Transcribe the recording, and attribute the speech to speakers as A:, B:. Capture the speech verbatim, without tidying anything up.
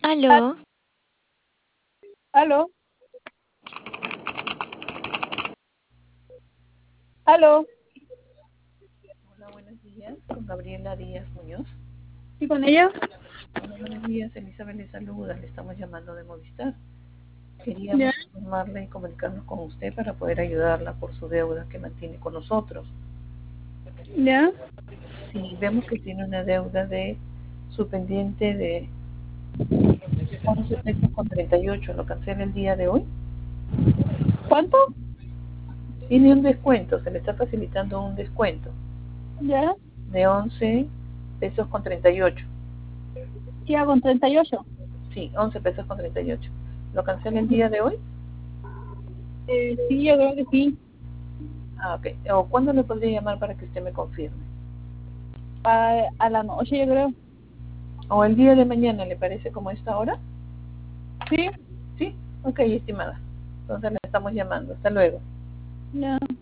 A: Aló,
B: Aló, aló,
C: Hola, buenos días, con Gabriela Díaz Muñoz.
B: ¿y con ella?
C: Hola, buenos días, Elizabeth le saluda, le estamos llamando de Movistar.
B: Ya,
C: Queríamos informarle y comunicarnos con usted para poder ayudarla por su deuda que mantiene con nosotros.
B: ya.
C: Si vemos que tiene una deuda de su pendiente de once pesos con treinta y ocho, ¿lo cancela el día de hoy?
B: ¿Cuánto?
C: Tiene un descuento, se le está facilitando un descuento
B: Ya,
C: de once pesos con treinta y ocho.
B: ya con treinta y ocho.
C: Sí, once pesos con treinta y ocho. ¿Lo cancela el día de hoy?
B: Eh, sí, yo creo que sí.
C: Ah, ok. ¿O cuándo le podría llamar para que usted me confirme?
B: A, a la noche, yo creo.
C: ¿O el día de mañana le parece como esta hora?
B: Sí,
C: Sí, ok, estimada. Entonces le estamos llamando. Hasta luego.
B: ya.